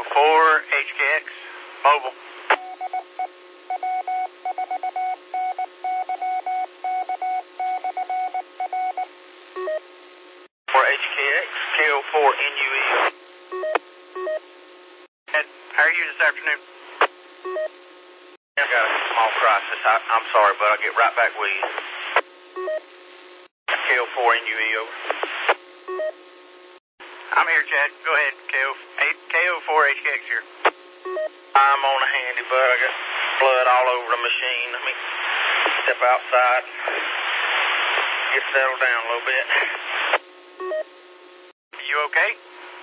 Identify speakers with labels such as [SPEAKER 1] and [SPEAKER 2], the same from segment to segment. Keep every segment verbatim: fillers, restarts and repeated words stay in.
[SPEAKER 1] four H K X, mobile.
[SPEAKER 2] For H K X, K O four N U E.
[SPEAKER 1] Ed, how are you this afternoon?
[SPEAKER 2] I got a small crisis. I, I'm sorry, but I'll get right back with you. K O four N U E, over.
[SPEAKER 1] I'm here, Chad. Go ahead. K O four H K X here.
[SPEAKER 2] I'm on a handy, but I got blood all over the machine. Let me step outside, get settled down a little bit.
[SPEAKER 1] You okay?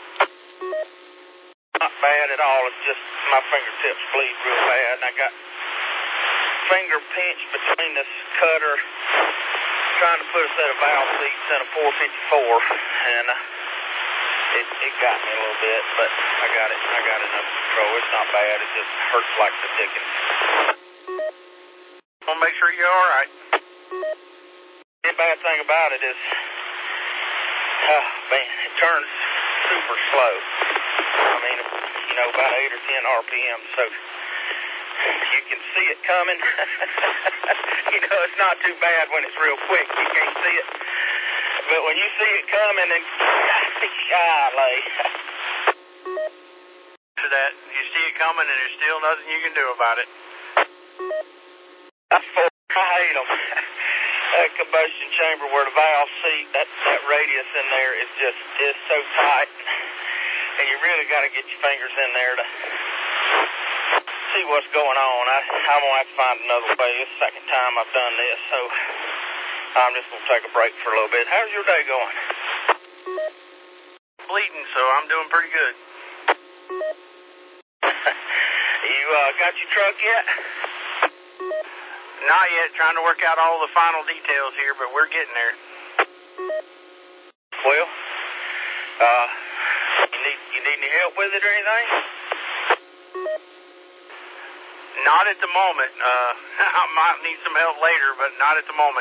[SPEAKER 2] Not bad at all. It's just my fingertips bleed real bad, and I got finger pinched between this cutter, trying to put a set of valve seats in a four fifty-four, and uh, it, it got me a little bit, but I got it. I got it under control. It's not bad. It just hurts like the dickens.
[SPEAKER 1] I want to make sure you're all right.
[SPEAKER 2] The bad thing about it is, oh, man, it turns super slow. I mean, you know, about eight or ten R P M, so you can see it coming. You know, it's not too bad when it's real quick. You can't see it. But when you see it coming, and golly.
[SPEAKER 1] To that, you see it coming, and there's still nothing you can do about it.
[SPEAKER 2] I hate them. That combustion chamber where the valve seat, that, that radius in there is just, is so tight. And you really got to get your fingers in there to see what's going on. I, I'm going to have to find another way. It's the second time I've done this, so I'm just going to take a break for a little bit. How's your day going?
[SPEAKER 1] Bleeding, so I'm doing pretty good.
[SPEAKER 2] You uh, got your truck yet?
[SPEAKER 1] Not yet. Trying to work out all the final details here, but we're getting there.
[SPEAKER 2] Well, uh, you need, you need any help with it or anything?
[SPEAKER 1] Not at the moment. Uh, I might need some help later, but not at the moment.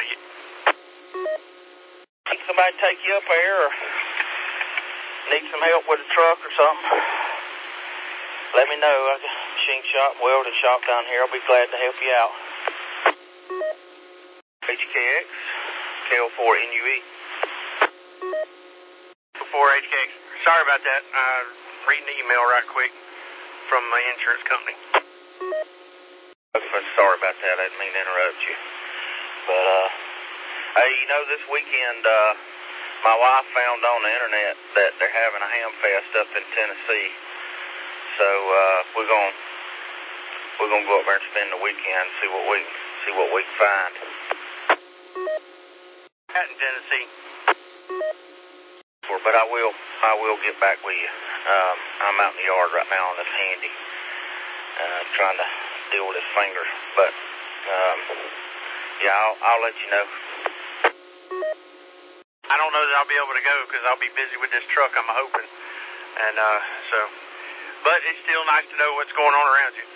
[SPEAKER 2] Need somebody to take you up there, or need some help with a truck or something? Let me know. I got a machine shop, welding shop down here. I'll be glad to help you out. H K X, K O four N U E.
[SPEAKER 1] four H K X. Sorry about that. Uh, reading the email right quick from my insurance company.
[SPEAKER 2] Sorry about that. I didn't mean to interrupt you. But, uh, hey, you know, this weekend, uh, my wife found on the internet that they're having a ham fest up in Tennessee. So, uh, we're going we're gonna go up there and spend the weekend and see what we see what we can find.
[SPEAKER 1] Out in Tennessee.
[SPEAKER 2] But I will I will get back with you. Um, I'm out in the yard right now on this handy, uh, trying to deal with this finger. But um, yeah, I'll I'll let you know.
[SPEAKER 1] I don't know that I'll be able to go because I'll be busy with this truck, I'm hoping. And uh, so, but it's still nice to know what's going on around you.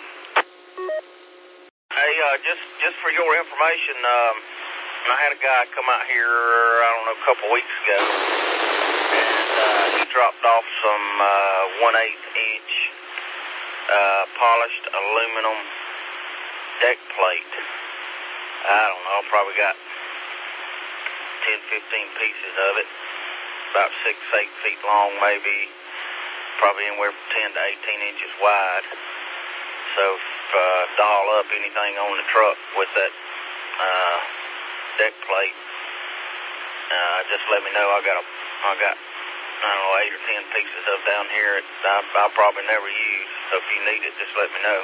[SPEAKER 2] Hey, uh, just just for your information, um, I had a guy come out here, I don't know, a couple weeks ago, and uh, he dropped off some uh, one eighth inch uh, polished aluminum deck plate. I don't know, probably got ten, fifteen pieces of it, about six, eight feet long, maybe, probably anywhere from ten to eighteen inches wide. So, uh, doll up anything on the truck with that uh, deck plate, uh, just let me know. I got a, I got, I don't know, eight or ten pieces of down here that I, I'll probably never use. So if you need it, just let me know.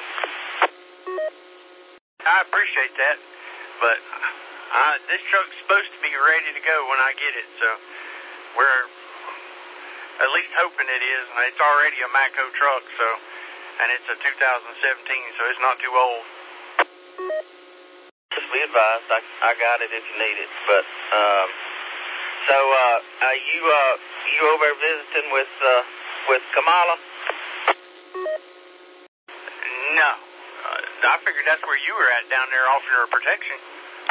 [SPEAKER 1] I appreciate that, but I, this truck's supposed to be ready to go when I get it, so we're at least hoping it is. And it's already a Matco truck, so, and it's a two thousand seventeen, so it's not too old.
[SPEAKER 2] Just be advised, I, I got it if you need it. But um, so uh, are you uh, you over there visiting with uh, with Kamala?
[SPEAKER 1] No, uh, I figured that's where you were at down there offering her protection.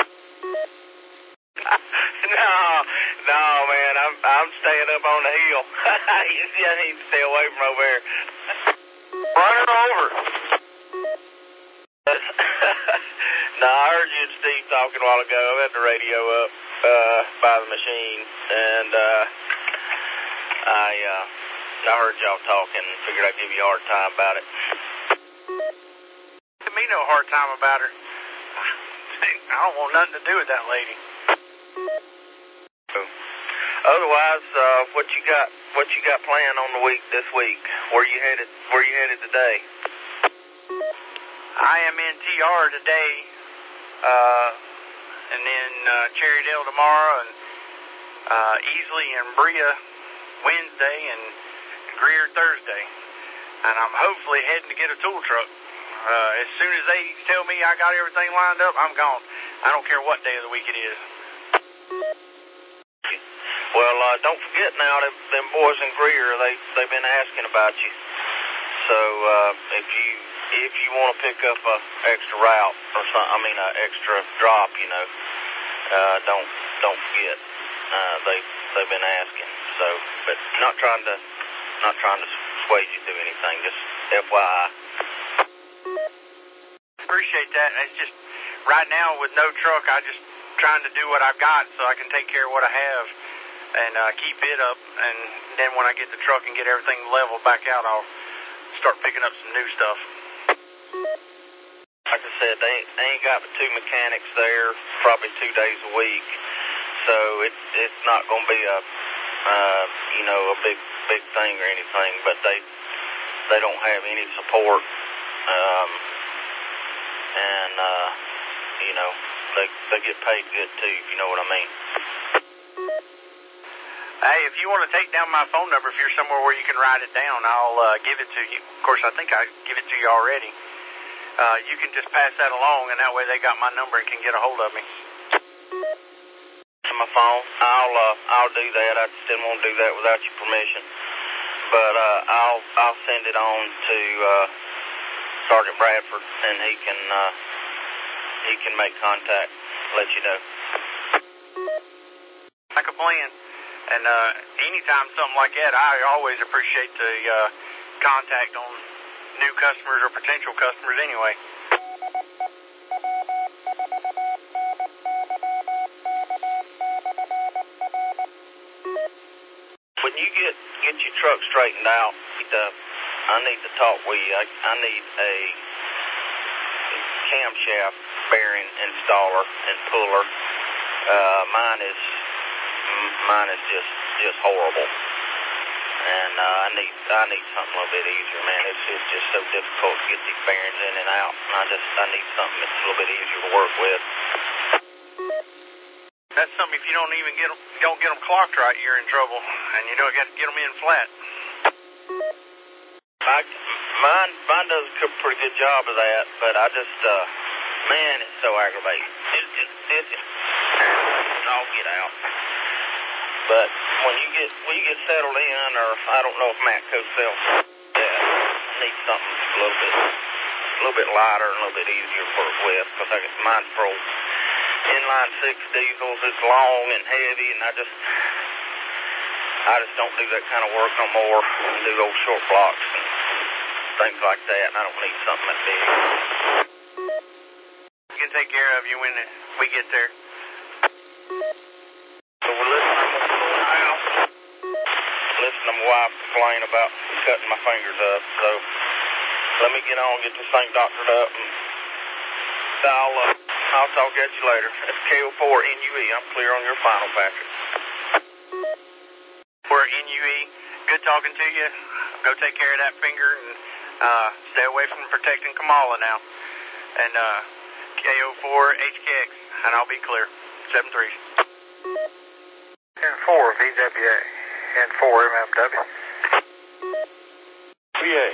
[SPEAKER 2] no, no, man, I'm I'm staying up on the hill. You see, I need to stay away from over here. heard you and Steve talking a while ago. I had the radio up uh, by the machine, and uh, I uh, I heard y'all talking and figured I'd give you a hard time about it.
[SPEAKER 1] Give me no hard time about her. I don't want nothing to do with that lady.
[SPEAKER 2] Otherwise, uh, what you got? What you got planned on the week this week? Where you headed? Where you headed today?
[SPEAKER 1] I am in T R today, uh, and then uh, Cherrydale tomorrow, and uh, Easley and Bria Wednesday, and Greer Thursday. And I'm hopefully heading to get a tool truck. Uh, as soon as they tell me I got everything lined up, I'm gone. I don't care what day of the week it is.
[SPEAKER 2] Well, uh, don't forget now, them, them boys in Greer, they, they've been asking about you. So uh, if you if you want to pick up a extra route or something, I mean, an extra drop, you know, uh, don't don't forget. Uh, they they've been asking. So, but not trying to not trying to persuade you to do anything. Just F Y I.
[SPEAKER 1] Appreciate that. It's just right now with no truck, I just trying to do what I've got so I can take care of what I have and uh, keep it up. And then when I get the truck and get everything leveled back out, I'll start picking up some new stuff.
[SPEAKER 2] Like I said, they ain't, they ain't got the two mechanics there probably two days a week, so it's it's not going to be a uh, you know a big big thing or anything. But they they don't have any support, um, and uh, you know they they get paid good too, if you know what I mean.
[SPEAKER 1] Hey, if you want to take down my phone number, if you're somewhere where you can write it down, I'll uh, give it to you. Of course, I think I give it to you already. Uh, you can just pass that along, and that way they got my number and can get a hold of me.
[SPEAKER 2] My phone, I'll uh, I'll do that. I just didn't want to do that without your permission. But uh, I'll I'll send it on to uh, Sergeant Bradford, and he can uh, he can make contact, let you know.
[SPEAKER 1] Like a plan. And uh, anytime something like that, I always appreciate the uh, contact on new customers or potential customers anyway.
[SPEAKER 2] When you get get your truck straightened out, uh, I need to talk with you. I, I need a camshaft bearing installer and puller. Uh, mine is mine is just just horrible, and uh, I need I need something a little bit easier, man. It's it's just so difficult to get these bearings in and out. And I just I need something that's a little bit easier to work with.
[SPEAKER 1] That's something. If you don't even get them, don't get them clocked right, you're in trouble, and you don't got to get them in flat.
[SPEAKER 2] I, mine mine does a pretty good job of that, but I just uh, man, it's so aggravating. It's just it's it's all get out. But when you get when you get settled in, or I don't know if Matco sells, yeah, I need something a little bit a little bit lighter and a little bit easier to work with, because I guess mine's for old inline six diesels. It's long and heavy, and I just I just don't do that kind of work no more. I do those short blocks and things like that, and I don't need something that big.
[SPEAKER 1] We can take care of you when we get there.
[SPEAKER 2] So we're listening to my house, listening to my wife complain about cutting my fingers up. So let me get on, get this thing doctored up, and I'll uh, I'll talk at you later. That's K O four N U E. I'm clear on your final, Patrick.
[SPEAKER 1] For N U E, good talking to you. Go take care of that finger and uh, stay away from protecting Kamala now. And uh, K O four H K X, and I'll be clear. seven three.
[SPEAKER 3] N four V W A. N four M M W.
[SPEAKER 2] V A.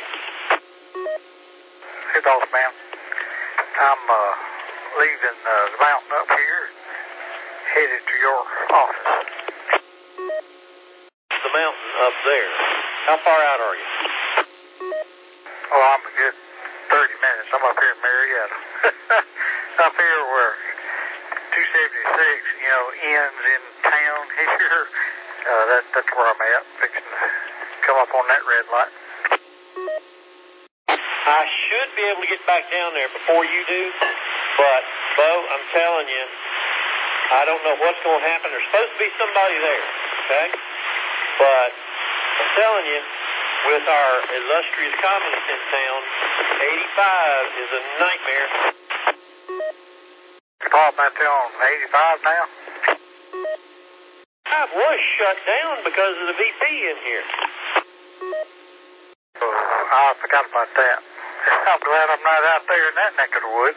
[SPEAKER 3] Hey, boss man. I'm uh, leaving uh, the mountain up here, headed to your office.
[SPEAKER 2] The mountain up there. How far out are you?
[SPEAKER 3] Oh, I'm a good thirty minutes. I'm up here in Marietta. Up here where two seventy-six, you know, ends in town here. Uh, that, that's where I'm at, fixing to come up on that red light.
[SPEAKER 4] I should be able to get back down there before you do, but Bo, I'm telling you, I don't know what's going to happen. There's supposed to be somebody there, okay? But I'm telling you, with our illustrious communist in town, eighty-five is a nightmare.
[SPEAKER 3] Department on eighty-five now?
[SPEAKER 4] I was shut down because of the V P in here.
[SPEAKER 3] Oh, I forgot about that. I'm glad I'm not out there in that neck of the woods.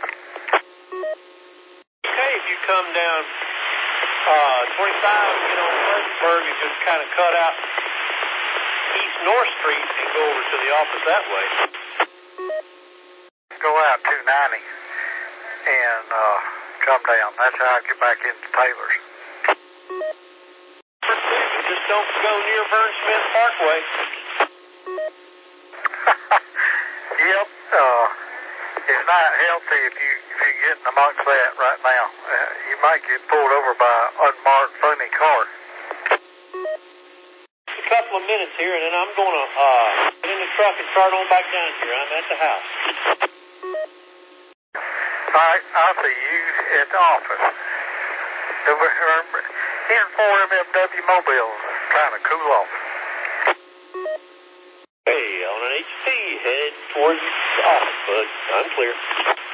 [SPEAKER 4] Okay, if you come down uh, twenty-five, get on Pleasantsburg and just kind of cut out East North Street and go over to the office that way.
[SPEAKER 3] Go out two ninety and uh, come down. That's how I get back into Taylor's.
[SPEAKER 4] Just don't go near Vern Smith Parkway.
[SPEAKER 3] Yep. Uh, it's not healthy if you if you get amongst that right now. Uh, you might get pulled over by an unmarked funny car.
[SPEAKER 4] A couple of minutes here, and then I'm going to uh, get in the truck and start on back down here. I'm at the house.
[SPEAKER 3] All right, I'll see you at the office. Here's four M M W mobiles, trying to cool off.
[SPEAKER 4] Hey, on an H P, head towards the office, bud. I'm clear.